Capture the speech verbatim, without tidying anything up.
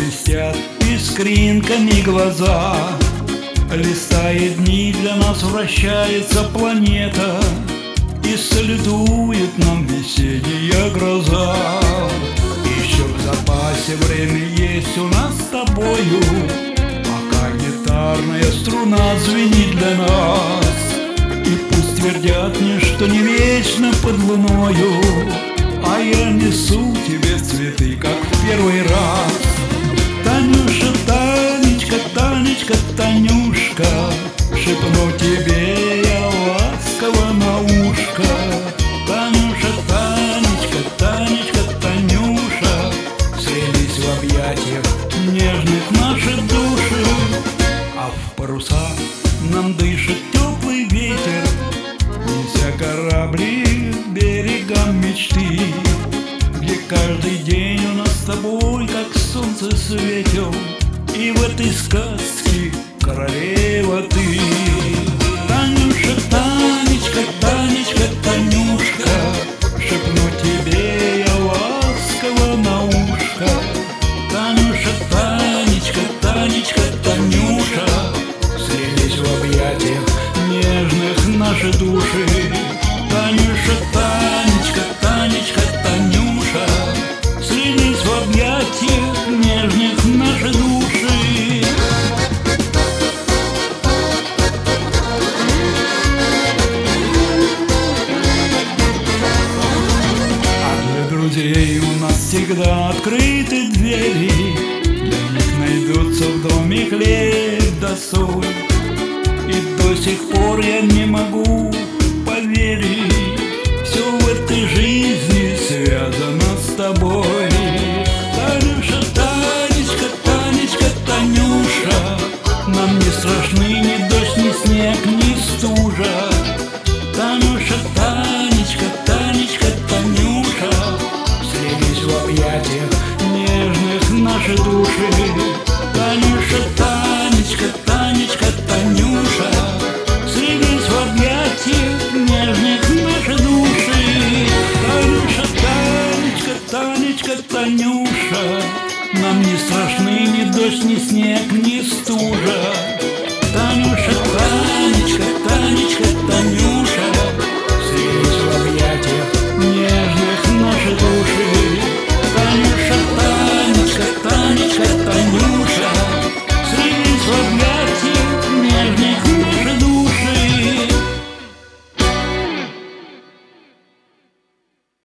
блестят искринками глаза. Листая дни, для нас вращается планета, и салютует нам весенняя гроза. Еще в запасе время есть у нас с тобою, пока гитарная струна звенит для нас. И пусть твердят мне, что не вечно под луною, а я несу тебе цветы, как в первый раз. Танюша, Танечка, Танечка, Танюшка, шепну тебе я ласково на ушко. Танюша, Танечка, Танечка, Танюша, слились в объятиях нежных наши души, а в паруса нам дышит теплый ветер, неся корабли к берегам мечты, где каждый день у нас с тобой как солнце светил, и в этой сказке королева ты. Танюша, Танечка, Танечка, Танюшка, шепну тебе я ласково на ушко. Танюша, Танечка, Танечка, Танюша, слились в объятиях нежных наши души. Танюша, Танечка, Танечка, Танюша, слились в объятиях нежных наши души. А для друзей у нас всегда открыты двери, для них найдутся в доме хлеб да соль. И до сих пор я не могу поверить, все в этой жизни связано с тобой. Танюша, Танечка, Танечка, Танюша, нам не страшны ни дождь, ни снег, ни стужа. Танюша, Танечка, Танечка, Танюша, слились в объятиях нежных наши души. Танюша, Танечка, Танечка, Танюша, слились в объятиях нежных наши души. Танюша, Танечка, Танечка, Танюша, нам не страшны ни дождь, ни снег, ни стужа. Танюша, Танечка, Танечка, Танюша,